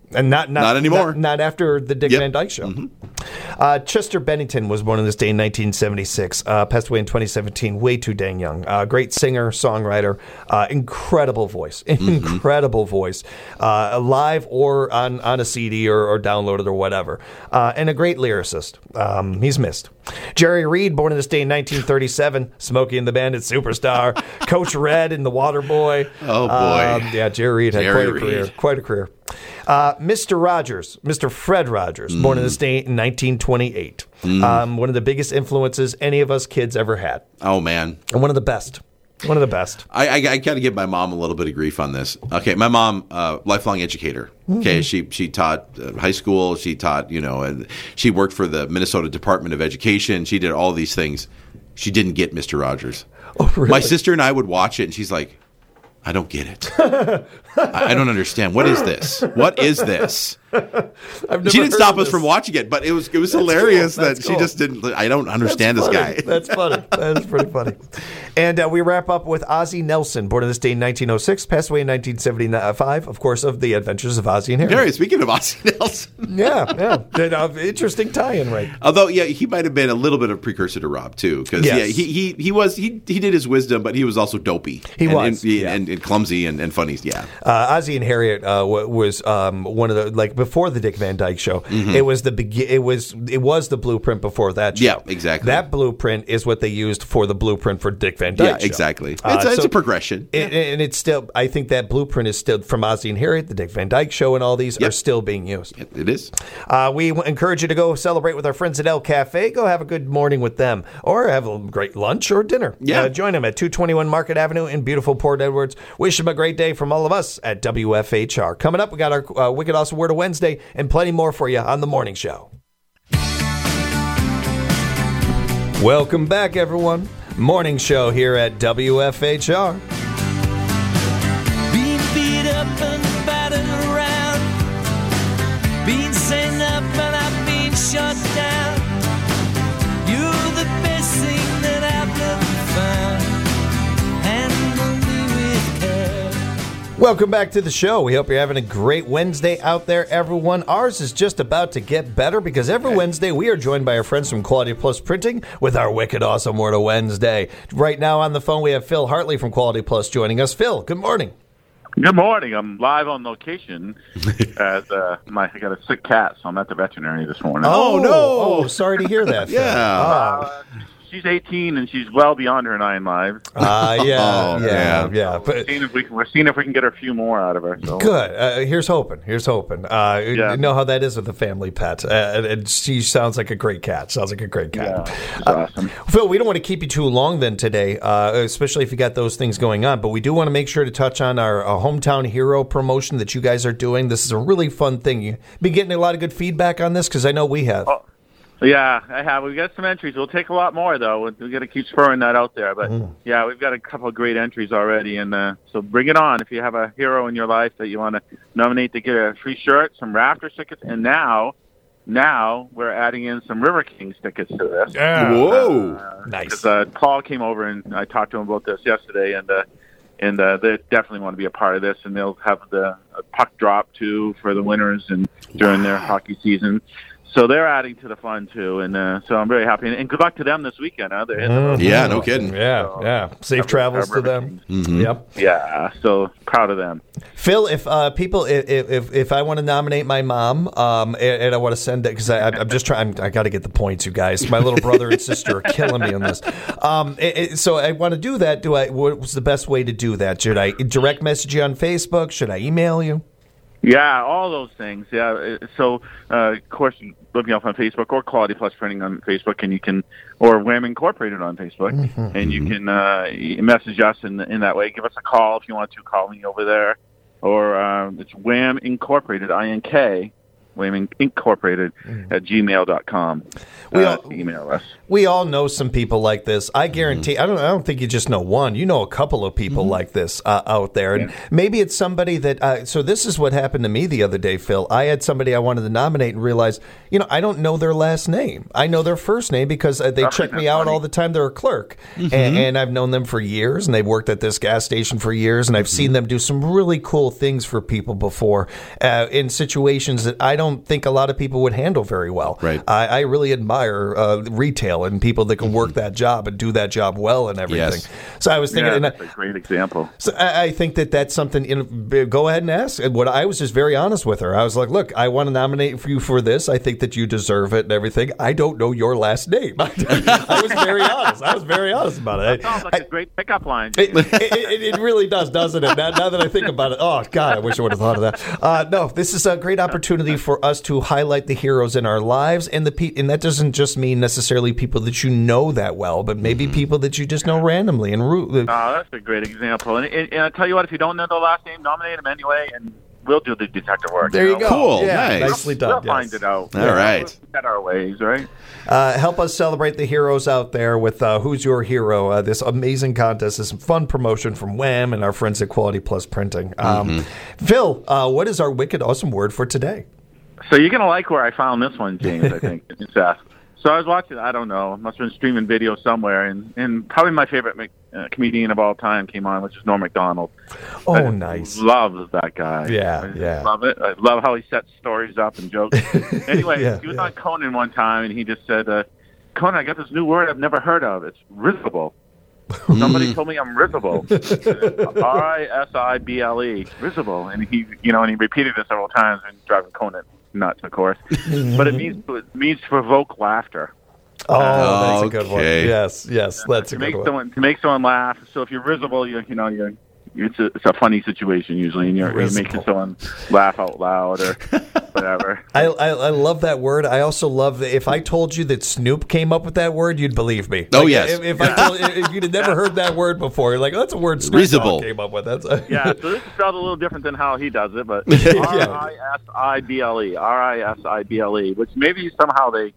And not not, Not anymore. Not, not after the Dick Yep. Van Dyke Show. Uh, Chester Bennington was born on this day in nineteen seventy-six. Uh, passed away in twenty seventeen. Way too dang young. Uh, great singer, songwriter, uh, incredible voice, incredible voice, uh, live or on, on a C D or, or downloaded or whatever, uh, and a great lyricist. Um, he's missed. Jerry Reed, born on this day in nineteen thirty-seven. Smokey and the Bandit superstar. Coach Red in The Waterboy. Oh, boy. Um, yeah, Jerry Reed had Jerry quite a Reed. career. Quite a career. Uh, Mister Rogers, Mister Fred Rogers, born in this day in nineteen twenty-eight. Um, one of the biggest influences any of us kids ever had. Oh, man. And one of the best. One of the best. I, I, I got to give my mom a little bit of grief on this. Okay, my mom, uh, lifelong educator. Okay, she she taught uh, high school. She taught, you know, and she worked for the Minnesota Department of Education. She did all these things. She didn't get Mister Rogers. Oh, really? My sister and I would watch it, and she's like, I don't get it. I, I don't understand. What is this? What is this? I've never She didn't heard stop of us this. from watching it, but it was it was hilarious cool. that That's she cool. just didn't. I don't understand this Funny. guy. That's funny. That's pretty funny. And uh, we wrap up with Ozzie Nelson, born on this day in nineteen oh six, passed away in nineteen seventy-five, of course, of The Adventures of Ozzie and Harriet. Harry, speaking of Ozzie Nelson. Yeah, yeah. That, uh, interesting tie-in, right? Although, yeah, he might have been a little bit of a precursor to Rob too, because Yes. yeah, he, he he was he he did his wisdom, but he was also dopey. He and, was, and, yeah. and, and clumsy and, and funny. Yeah, Uh, Ozzie and Harriet uh, w- was um, one of the like before the Dick Van Dyke Show. It was the begi- It was it was the blueprint before that show. Yeah, exactly. That blueprint is what they used for the blueprint for Dick Van Dyke. yeah, Show. exactly. It's, Uh, a, it's so- a progression. And, and it's still, I think that blueprint is still from Ozzie and Harriet, the Dick Van Dyke Show, and all these are Yep. still being used. It, it is. Uh, we w- encourage you to go celebrate with our friends at El Cafe. Go have a good morning with them, or have a great lunch or dinner. Yeah. Uh, join them at two twenty-one Market Avenue in beautiful Port Edwards. Wish them a great day from all of us at W F H R. Coming up, we got our uh, Wicked Awesome Word of Wednesday and plenty more for you on the morning show. Welcome back, everyone. Morning show here at W F H R. Being beat up and battered around, being sent up and I've been shut down. You're the best thing that I've ever found. Handle me with care. Welcome back to the show. We hope you're having a great Wednesday out there, everyone. Ours is just about to get better because every Wednesday we are joined by our friends from Quality Plus Printing with our Wicked Awesome Word of Wednesday. Right now on the phone we have Phil Hartley from Quality Plus joining us. Phil, good morning. Good morning. I'm live on location. As uh, my I got a sick cat, so I'm at the veterinary this morning. Oh, no. Oh, sorry to hear that, Phil. Yeah. Uh, she's eighteen and she's well beyond her nine lives. Uh, yeah, Oh, yeah, man. yeah. We're But seeing if we can, we're seeing if we can get a few more out of her. So. good. Uh, here's hoping. Here's hoping. Uh, Yeah. You know how that is with a family pet. Uh, and, and she sounds like a great cat. Sounds like a great cat. Yeah, she's awesome. Phil, we don't want to keep you too long then today, uh, especially if you got those things going on. But we do want to make sure to touch on our, our Hometown Hero promotion that you guys are doing. This is a really fun thing. You've been getting a lot of good feedback on this because I know we have. Oh. Yeah, I have. We've got some entries. We'll take a lot more, though. We've got to keep spurring that out there. But, Mm. yeah, we've got a couple of great entries already. And uh, so bring it on. If you have a hero in your life that you want to nominate to get a free shirt, some Raptors tickets, and now, now we're adding in some River Kings tickets to this. Yeah. Whoa. Nice. Because uh, Paul came over and I talked to him about this yesterday, and uh, and uh, they definitely want to be a part of this, and they'll have the a puck drop too for the winners and during their hockey season. So they're adding to the fun too, and uh, so I'm very happy. And, and good luck to them this weekend. Huh? They're hitting the road. Yeah, no kidding. Yeah, yeah. Safe travels to them. Yep. Yeah, so proud of them. Phil, if uh, people, if, if if I want to nominate my mom, um, and, and I want to send it because I'm just trying, I got to get the points, you guys. My little brother and sister are killing me on this. Um, it, it- so I want to do that. Do I? What's the best way to do that? Should I direct message you on Facebook? Should I email you? Yeah, all those things. Yeah. uh, So, uh, of course, look me up on Facebook or Quality Plus Printing on Facebook, and you can, or Wham Incorporated on Facebook, and you can uh, message us in in that way. Give us a call if you want to. Call me over there, or um, it's Wham Incorporated, I N K, Wayman Incorporated at gmail dot com. We uh, all- email us. We all know some people like this. I guarantee. I don't. I don't think you just know one. You know a couple of people like this uh, out there, and Yeah. maybe it's somebody that. Uh, so this is what happened to me the other day, Phil. I had somebody I wanted to nominate and realized, you know, I don't know their last name. I know their first name because uh, they Oh, check me that's out funny. all the time. They're a clerk, and, and I've known them for years, and they've worked at this gas station for years, and I've seen them do some really cool things for people before uh, in situations that I don't think a lot of people would handle very well. Right. I, I really admire uh, retail and people that can work that job and do that job well and everything. Yes. So I was thinking, Yeah, and I, that's a great example. so I, I think that that's something. You know, go ahead and ask. And what I was just very honest with her. I was like, "Look, I want to nominate for you for this. I think that you deserve it and everything. I don't know your last name." I was very honest. I was very honest about it. Sounds like I- a great pickup line. it, it, it, it really does, doesn't it? Now, now that I think about it, oh God, I wish I would have thought of that. Uh, no, this is a great opportunity for us to highlight the heroes in our lives, and the pe- and that doesn't just mean necessarily people that you know that well, but maybe people that you just know randomly and root. Oh, that's a great example. And, and, and I tell you what, if you don't know the last name, nominate him anyway, and we'll do the detective work. There you know? go. Cool, Yeah, nice. nicely done. We'll yes. find it out. All right. We'll get our ways, right? Uh, help us celebrate the heroes out there with uh, Who's Your Hero? Uh, this amazing contest, this fun promotion from Wham and our friends at Quality Plus Printing. Um, Phil, uh, what is our wicked awesome word for today? So you're going to like where I found this one, James, I think. It's, uh, so I was watching, I don't know, must have been streaming video somewhere, and, and probably my favorite Mc- uh, comedian of all time came on, which is Norm Macdonald. Oh, I nice. love that guy. Yeah, I just yeah. love it. I love how he sets stories up and jokes. Anyway, Yeah, he was yeah. on Conan one time, and he just said, uh, Conan, I got this new word I've never heard of. It's risible. Somebody told me I'm risible. R I S I B L E. Risible. And he, you know, and he repeated it several times and driving Conan nuts, of course. But it means it means to provoke laughter. Oh, that's a good one. Okay. Yes, yes, that's to a make good one. someone to make someone laugh. So if you're risible, you you know you're. It's a, it's a funny situation usually, and you're, you're Risible. making someone laugh out loud or whatever. I, I I love that word. I also love that if I told you that Snoop came up with that word, you'd believe me. Oh, Like, yes. If, if I told, if you'd have never heard that word before, you're like, oh, that's a word Snoop Risible. Dogg came up with. That's a, Yeah, so this is spelled a little different than how he does it, but Yeah. R I S I B L E, R I S I B L E, which maybe somehow they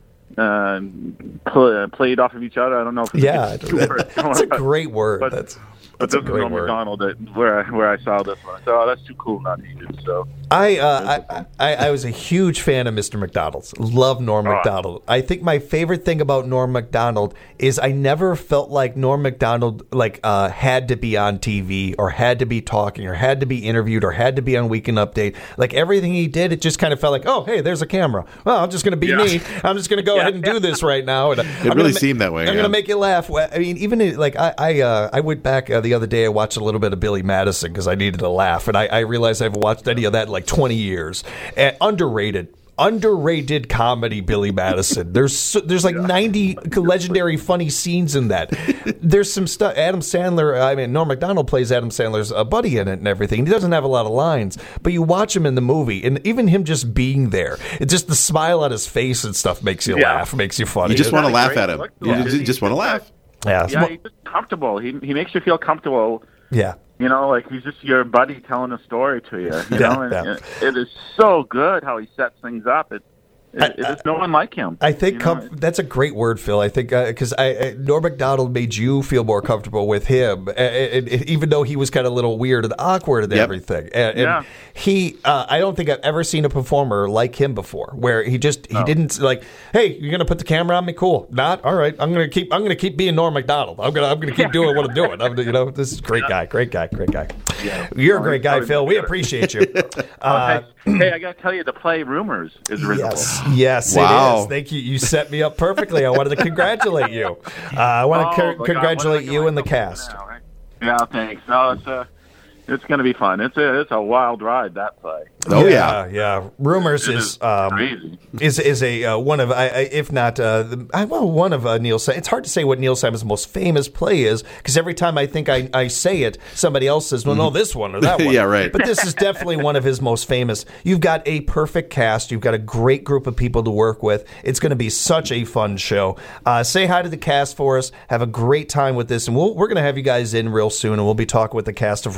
uh, pl- played off of each other. I don't know. If it's yeah, two words. that's a great word. But- That's But that's a this is great Norm word. Macdonald that, where I, where I saw this one. So oh, that's too cool not to use. So I, uh, I, I I was a huge fan of Mister McDonald's. Love Norm Oh. Macdonald. I think my favorite thing about Norm Macdonald is I never felt like Norm Macdonald like uh, had to be on T V or had to be talking or had to be interviewed or had to be on Weekend Update. Like everything he did, it just kind of felt like, oh, hey, there's a camera. Well, I'm just going to be Yeah. me. I'm just going to go ahead and do this right now. And it really seemed that way, I'm yeah. going to make you laugh. Well, I mean, even it- like I I, uh, I went back uh, the other day. I watched a little bit of Billy Madison because I needed to laugh, and I, I realized I haven't watched any of that in like twenty years. Uh, underrated. Underrated comedy, Billy Madison. There's so, there's like ninety legendary funny scenes in that. There's some stuff. Adam Sandler, I mean, Norm Macdonald plays Adam Sandler's uh, buddy in it and everything. He doesn't have a lot of lines, but you watch him in the movie, and even him just being there, it just the smile on his face and stuff makes you Yeah. laugh, makes you funny. You just want to That's laugh great. at him. Look, You yeah. just, just want to laugh. yeah, yeah, he's just comfortable. He he makes you feel comfortable. yeah. You know, like he's just your buddy telling a story to you. You Yeah, know, and, yeah. and it is so good how he sets things up. It, it, I- it is no one like him. I think You know, com- that's a great word, Phil. I think because I, I Norm Macdonald made you feel more comfortable with him, and, and- and even though he was kind of a little weird and awkward and Yep. everything. And, and Yeah. he, uh, I don't think I've ever seen a performer like him before, where he just he didn't like, hey, you're gonna put the camera on me, cool. Not all right. I'm gonna keep I'm gonna keep being Norm Macdonald. I'm gonna I'm gonna keep doing what I'm doing. I'm, you know, this is a great guy, great guy, great guy. You're a great guy, Probably Phil. We better. appreciate you. Uh, hey, hey, I got to tell you, the play Rumors is risible. Yes, yes, Wow. it is. Thank you. You set me up perfectly. I wanted to congratulate you. Uh, I want Oh, to my co- God, congratulate what am I you doing and the now, cast. right? Yeah, thanks. No, it's uh, it's going to be fun. It's a it's a wild ride, that play. Oh, yeah, yeah. yeah. Rumors It is is um, crazy. is is a uh, one of I, I, if not uh, the, I, well one of uh, Neil. Si- It's hard to say what Neil Simon's most famous play is because every time I think I, I say it, somebody else says, "Well, no, this one or that one." Yeah, right. But this is definitely one of his most famous. You've got a perfect cast. You've got a great group of people to work with. It's going to be such a fun show. Uh, say hi to the cast for us. Have a great time with this, and we'll, we're going to have you guys in real soon, and we'll be talking with the cast of Rumors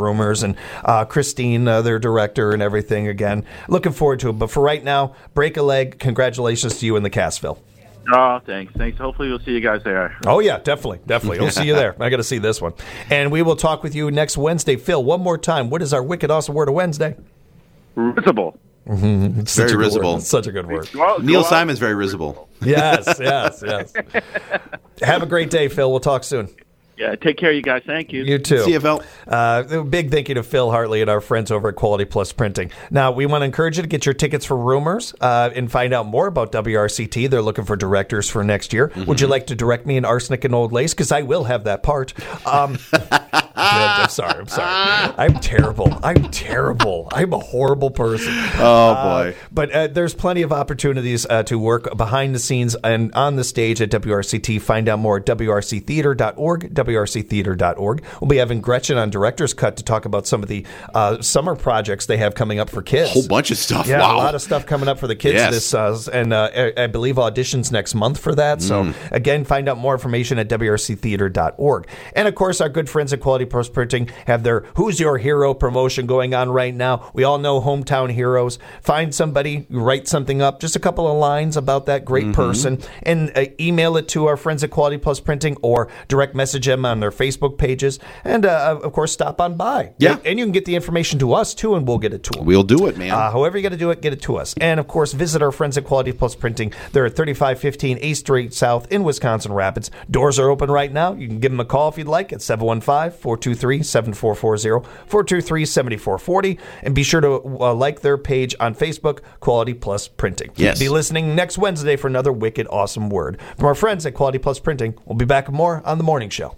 producers, and uh, Christine, uh, their director, and everything. Again, looking forward to it. But for right now, break a leg. Congratulations to you and the cast, Phil. Oh, thanks. Thanks. Hopefully we'll see you guys there. Oh, yeah, definitely. Definitely. We'll see you there. I got to see this one. And we will talk with you next Wednesday. Phil, one more time. What is our wicked awesome word of Wednesday? Risible. Mm-hmm. It's Very such a good risible. word. It's such a good word. Go out- Neil go out- Simon's very risible. Yes, yes, yes. Have a great day, Phil. We'll talk soon. Yeah, take care, you guys. Thank you. You too. See you, Phil. Uh, a big thank you to Phil Hartley and our friends over at Quality Plus Printing. Now, we want to encourage you to get your tickets for Rumors uh, and find out more about W R C T. They're looking for directors for next year. Mm-hmm. Would you like to direct me in Arsenic and Old Lace? Because I will have that part. Um, I'm sorry. I'm sorry. I'm terrible. I'm terrible. I'm a horrible person. Oh, boy. Uh, but uh, there's plenty of opportunities uh, to work behind the scenes and on the stage at W R C T. Find out more at W R C theater dot org, W R C theater dot org. We'll be having Gretchen on Director's Cut to talk about some of the uh, summer projects they have coming up for kids. A whole bunch of stuff. Yeah, Wow. a lot of stuff coming up for the kids Yes. this, uh, and uh, I, I believe auditions next month for that. So Mm. again, find out more information at W R C theater dot org. And of course, our good friends at Quality Post Printing have their Who's Your Hero promotion going on right now. We all know hometown heroes. Find somebody, write something up, just a couple of lines about that great Mm-hmm. person, and uh, email it to our friends at Quality Plus Printing or direct message them on their Facebook pages. And uh, of course, stop on by. Yeah. And you can get the information to us too, and we'll get it to them. We'll do it, man. Uh, however you got to do it, get it to us. And, of course, visit our friends at Quality Plus Printing. They're at thirty-five fifteen eighth Street South in Wisconsin Rapids. Doors are open right now. You can give them a call if you'd like at seven one five, four two three, seven four four zero, four two three, seven four four zero. And be sure to uh, like their page on Facebook, Quality Plus Printing. Yes. Be listening next Wednesday for another wicked awesome word. From our friends at Quality Plus Printing, we'll be back with more on The Morning Show.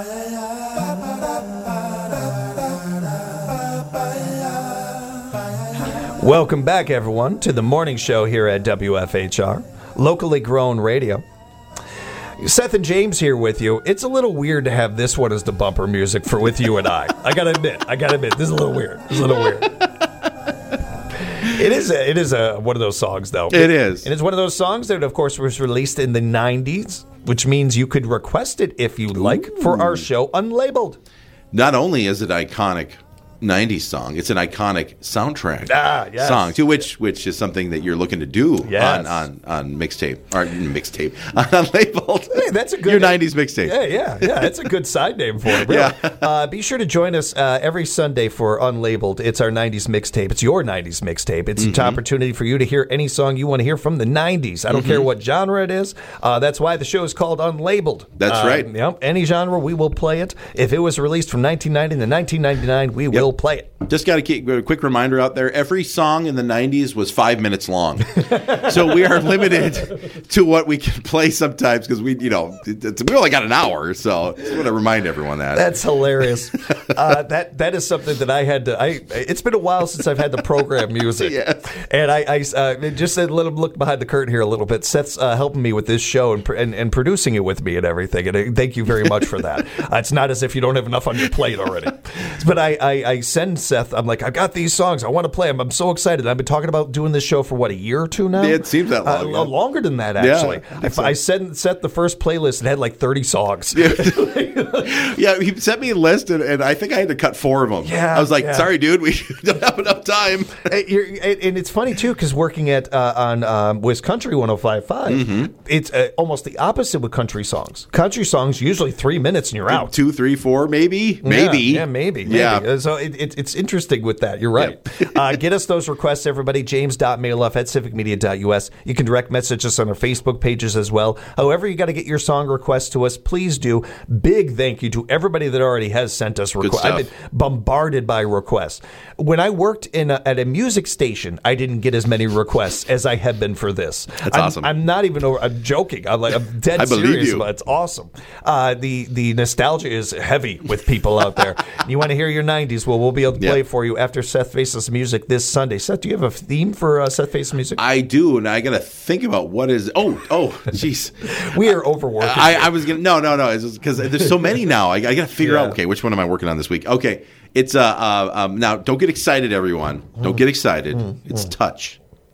Welcome back, everyone, to the morning show here at W F H R, locally grown radio. Seth and James here with you. It's a little weird to have this one as the bumper music for with you and I. I gotta admit, I gotta admit, this is a little weird. This is a little weird. It is a, it is a, one of those songs, though. It is. And it's one of those songs that, of course, was released in the nineties, which means you could request it if you'd like for our show unlabeled. Not only is it an iconic nineties song, it's an iconic soundtrack Ah, yes. song too, which which is something that you're looking to do Yes. on on, on mixtape or mixtape on unlabeled. Hey, that's a good your nineties mixtape. Yeah, yeah, yeah. That's a good side name for it. Really. Yeah. Uh, be sure to join us uh, every Sunday for Unlabeled. It's our nineties mixtape. It's your nineties mixtape. It's Mm-hmm. an opportunity for you to hear any song you want to hear from the nineties. I don't Mm-hmm. care what genre it is. Uh, that's why the show is called Unlabeled. That's Uh, right. Yep. Any genre, we will play it. If it was released from nineteen ninety to nineteen ninety-nine, we will play it. Just got to keep a quick reminder out there. Every song in the nineties was five minutes long, so we are limited to what we can play sometimes because we, you know, it's, we only got an hour. So just want to remind everyone that. That's hilarious. uh, that that is something that I had to. I it's been a while since I've had to program music, Yes. and I, I uh, just said let him look behind the curtain here a little bit. Seth's uh, helping me with this show and, pr- and and producing it with me and everything, and I thank you very much for that. Uh, it's not as if you don't have enough on your plate already. But I, I I send Seth. I'm like, I've got these songs. I want to play them. I'm so excited. I've been talking about doing this show for what, a year or two now. It seems that long, Uh, yeah. Longer than that, Yeah, actually. I I, think so. I sent set the first playlist and had like thirty songs. Yeah, he sent me a list, and, and I think I had to cut four of them. Yeah, I was like, yeah. sorry, dude, we don't have enough time. Hey, you're, and it's funny too because working at uh, on um, West Country one oh five point five, Mm-hmm. it's uh, almost the opposite with country songs. Country songs usually three minutes and you're out. Two, three, four, maybe, maybe, Yeah, yeah, maybe. maybe. Yeah. Uh, So it, it, it's interesting with that. You're right. uh, get us those requests, everybody. James dot mailoff at civic media dot u s. You can direct message us on our Facebook pages as well. However, you got to get your song requests to us. Please do. Big thank you to everybody that already has sent us requests. stuff. I've been bombarded by requests. When I worked in a, at a music station, I didn't get as many requests as I have been for this. That's I'm, awesome. I'm not even over. I'm joking. I'm like I'm dead I believe serious you. about it. It's awesome. Uh, the the nostalgia is heavy with people out there. You want to hear your nineties? Well, we'll be able to play Yeah. it for you after Seth Faces Music this Sunday. Seth, do you have a theme for uh, Seth Faces Music? I do, and I got to think about what is. Oh, oh, jeez. We are overworking. I, I was gonna no no no because there's so many now. I, I got to figure Yeah. out okay which one am I working on this week. Okay, it's uh, uh um now don't get excited, everyone. Don't get excited. It's touch.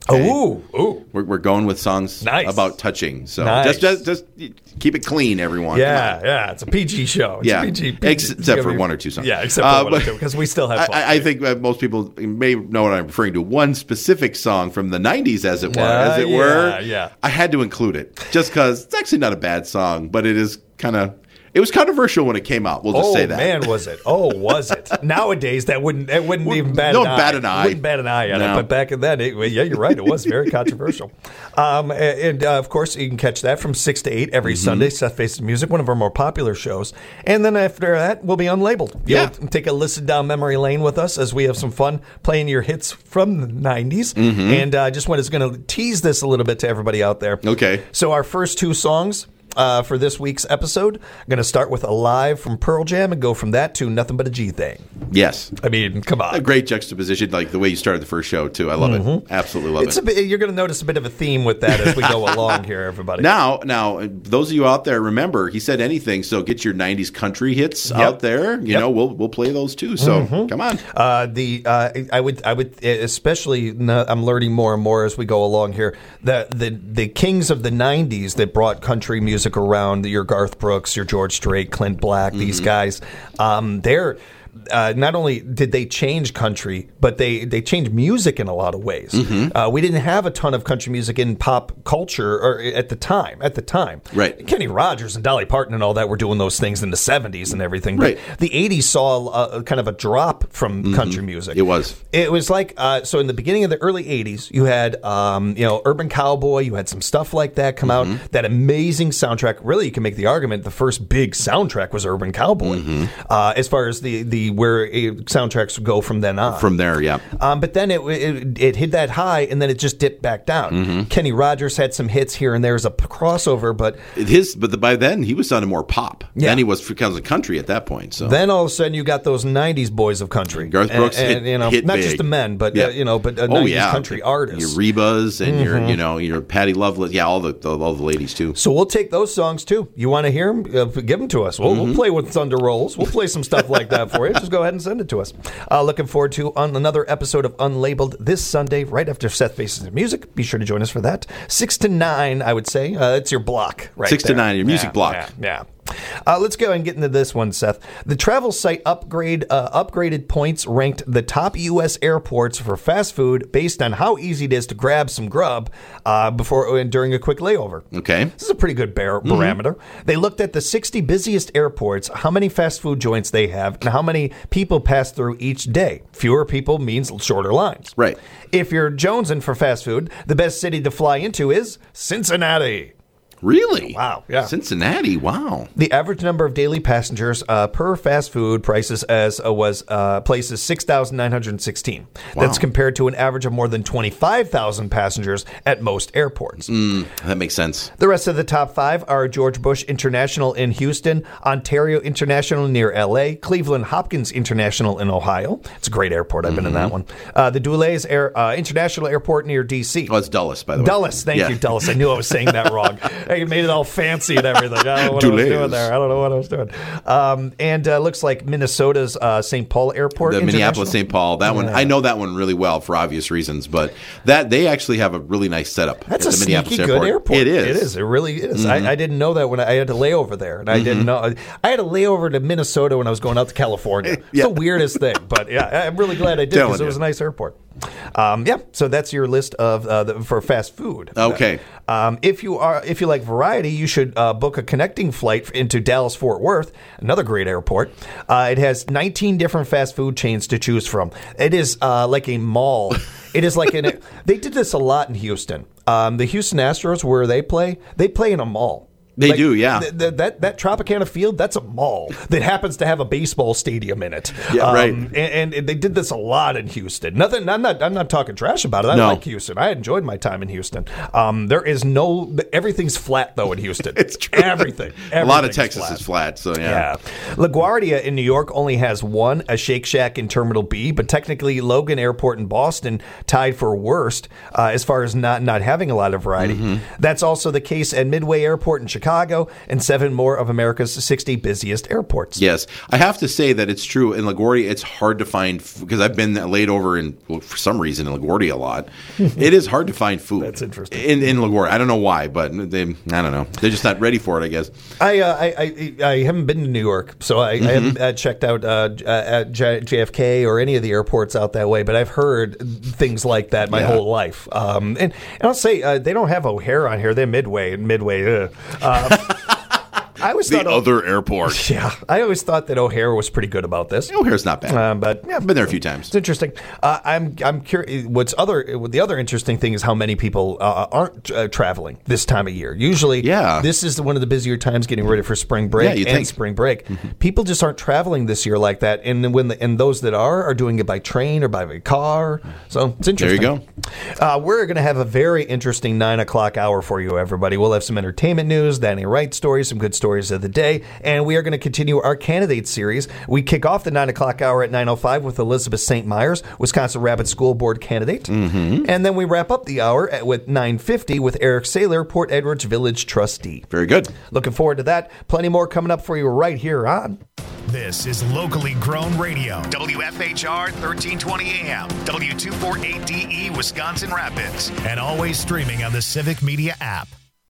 Okay? Ooh, ooh. We're, we're going with songs Nice. about touching. So Nice. just, just just keep it clean, everyone. Come Yeah, on. yeah. It's a P G show. It's Yeah, a P G, Ex- except for one or two songs. Yeah, except for Uh, one or but- two, because we still have fun. I, I think that most people may know what I'm referring to. One specific song from the nineties, as it were. Uh, as it yeah, were. yeah. I had to include it just because it's actually not a bad song, but it is kind of. It was controversial when it came out. We'll just oh say that. man, was it? Oh, was it? Nowadays, that wouldn't that wouldn't Would- even bat don't an eye. bat an eye. Wouldn't bat an eye at No. it. But back in then, it, well, yeah, you're right. It was very controversial. Um, and and, uh, of course, you can catch that from six to eight every Mm-hmm. Sunday. Seth Faces Music, one of our more popular shows. And then after that, we'll be unlabeled. You'll Yeah. take a listen down memory lane with us as we have some fun playing your hits from the nineties. Mm-hmm. And I uh, just want to going to tease this a little bit to everybody out there. Okay. So our first two songs. Uh, for this week's episode, I'm going to start with Alive from Pearl Jam and go from that to Nothing But a G Thing. Yes. I mean, come on. A great juxtaposition, like the way you started the first show, too. I love it. Absolutely love It's it. a bit, you're going to notice a bit of a theme with that as we go along here, everybody. Now, now, those of you out there, remember he said anything, so get your nineties country hits out there. You Yep. know, we'll we'll play those too. So come on. Uh, the uh, I would I would especially no- I'm learning more and more as we go along here. The the the kings of the nineties that brought country music around, your Garth Brooks, your George Strait, Clint Black, these guys, um, they're. Uh, not only did they change country, but they, they changed music in a lot of ways. Uh, we didn't have a ton of country music in pop culture or at the time. At the time, Right. Kenny Rogers and Dolly Parton and all that were doing those things in the seventies and everything. But Right. the eighties saw a, a kind of a drop from country music. It was. It was like uh, so in the beginning of the early eighties, you had um, you know Urban Cowboy, you had some stuff like that come out. That amazing soundtrack. Really, you can make the argument the first big soundtrack was Urban Cowboy. Uh, as far as the the where uh, soundtracks go from then on. From there, yeah. Um, but then it, it it hit that high, and then it just dipped back down. Kenny Rogers had some hits here and there as a p- crossover, but His, but the, by then he was sounding more pop. Yeah. Then he was because of country at that point. So then all of a sudden you got those nineties boys of country. Garth Brooks and, hit, and, you know, hit not big. just the men, but Yeah. uh, you know, but uh, oh nineties yeah, country artists. Your Rebas and your you know your Patty Loveless, yeah, all the, the all the ladies too. So we'll take those songs too. You want to hear them? Uh, give them to us. We'll, we'll play with Thunder Rolls. We'll play some stuff like that for you. Just go ahead and send it to us. Uh, looking forward to on another episode of Unlabeled this Sunday, right after Seth Faces the Music. Be sure to join us for that. Six to nine, I would say. Uh, it's your block, right? Six to there. nine, your music Yeah, block. Yeah. yeah. Uh, let's go and get into this one, Seth. The travel site upgrade uh, upgraded points ranked the top U S airports for fast food based on how easy it is to grab some grub uh, before and during a quick layover. Okay. This is a pretty good bar- barometer. They looked at the sixty busiest airports, how many fast food joints they have, and how many people pass through each day. Fewer people means shorter lines. Right. If you're jonesing for fast food, the best city to fly into is Cincinnati. Really? Wow, yeah. Cincinnati. Wow. The average number of daily passengers uh, per fast food prices as uh, was uh, places six thousand nine hundred sixteen. Wow. That's compared to an average of more than twenty-five thousand passengers at most airports. That makes sense. The rest of the top five are George Bush International in Houston, Ontario International near L A, Cleveland Hopkins International in Ohio. It's a great airport. I've been in that one. Uh, the Dulles Air, uh, International Airport near D C. Oh, it's Dulles, by the way. Dulles, thank Yeah. you, Dulles. I knew I was saying that wrong. I made it all fancy and everything. I don't know what I was Dulles. doing there. I don't know what I was doing. Um, and uh, looks like Minnesota's uh, Saint Paul Airport. The International. Minneapolis Saint Paul. That one, I know that one really well for obvious reasons, but that they actually have a really nice setup. That's at a the Minneapolis sneaky good airport. It is. It is. It really is. I, I didn't know that when I, I had to lay over there, and I didn't know. I had a layover to Minnesota when I was going out to California. It's Yeah. the weirdest thing, but yeah, I'm really glad I did Telling because it you. was a nice airport. Um, yeah, so that's your list of uh, the, for fast food. Okay. Um, if you are if you like variety, you should uh, book a connecting flight into Dallas Fort Worth, another great airport. Uh, it has nineteen different fast food chains to choose from. It is uh, like a mall. It is like an. They did this a lot in Houston. Um, the Houston Astros, where they play, they play in a mall. They Like, do, yeah. th- th- that that Tropicana Field, that's a mall that happens to have a baseball stadium in it. Yeah, right. And, and they did this a lot in Houston. Nothing. I'm not. I'm not talking trash about it. I No. like Houston. I enjoyed my time in Houston. Um, there is no. Everything's flat though in Houston. It's true. Everything. A lot of everything's Texas flat. is flat, so yeah. Yeah. LaGuardia in New York only has one, a Shake Shack in Terminal B, but technically Logan Airport in Boston tied for worst uh, as far as not, not having a lot of variety. Mm-hmm. That's also the case at Midway Airport in Chicago. Chicago, and seven more of America's sixty busiest airports. Yes. I have to say that it's true. In LaGuardia, it's hard to find, because I've been laid over in, well, for some reason, in LaGuardia a lot. It is hard to find food. That's interesting. In, in LaGuardia. I don't know why, but they, I don't know. They're just not ready for it, I guess. I uh, I, I I haven't been to New York, so I, mm-hmm. I haven't uh, checked out uh, at J- JFK or any of the airports out that way, but I've heard things like that my yeah. whole life. Um, and, and I'll say, uh, they don't have O'Hare on here. They're Midway, and Midway, uh, uh, I always the thought other o- airport. Yeah, I always thought that O'Hare was pretty good about this. O'Hare's not bad, uh, but yeah, I've been there a few times. It's interesting. Uh, I'm I'm curious. What's other the other interesting thing is how many people uh, aren't uh, traveling this time of year. Usually, yeah. this is one of the busier times getting ready for spring break yeah, and think. spring break. Mm-hmm. People just aren't traveling this year like that, and when the, and those that are are doing it by train or by car. So it's interesting. There you go. Uh, we're going to have a very interesting nine o'clock hour for you, everybody. We'll have some entertainment news, Danny Wright stories, some good stories of the day. And we are going to continue our candidate series. We kick off the nine o'clock hour at nine oh five with Elizabeth Saint Myers, Wisconsin Rapids School Board candidate. Mm-hmm. And then we wrap up the hour at, with nine fifty with Eric Saylor, Port Edwards Village trustee. Very good. Looking forward to that. Plenty more coming up for you right here on. This is locally grown radio. W F H R thirteen twenty A M, W two forty-eight D E Wisconsin Rapids, and always streaming on the Civic Media app.